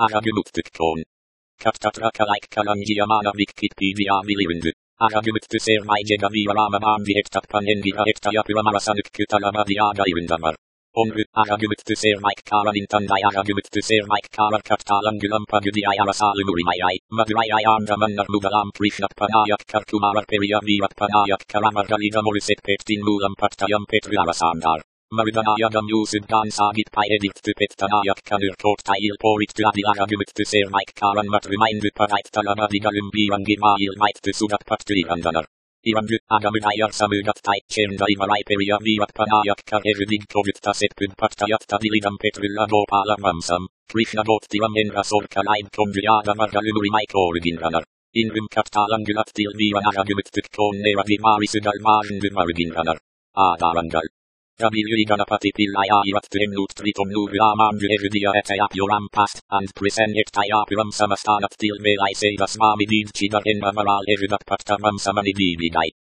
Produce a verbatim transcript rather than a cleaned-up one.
Aragumuttukon. Kaptatraka-like kalangiamana Wikipedia vilivindu. Aragumuttu sermaijega vivaramamaan vihettatpanengiha hektajapuamarasanukkutalamaviaga ivindamar. Onru aragumuttu sermaik karanintandai aragumuttu sermaik kalarkattalangulampa-gudiai arasalumurimaiai. Madurai andamannar mugalam krishnapanayak karkumarar periya vivatpanayak karamargaliga morisetpettin mulampattayam petru arasandar. Marudanayagam yusubdan sagit pai edittu pettanayak kanurkottai ilporittu adi aragumuttu sermaik karan matrumaindu parait talamavigalum bivangimail maittu sudatpattu ivandanar. Ivandu agamudayar samudattai chendai marai periya vivatpanayak karerudig kovittasetpud pattayatta dilidam petrulla gopala mamsam. Krishna gottivam enrasorkalaib kondriyada margalumurimaik originranar. Inrum kattalangulattil vivan aragumuttukkon nevagimarisudal marindu maruginranar. Adarangal. W Ganapati Pillaya Ivattu Emnut Triton Nuru Amandu Erudia Etayapuram Past and Present Etayapuram Samastanat Til Melai Sevas Mami Did Chidar Enma Maral Erudat Pattamam Samani Dividai.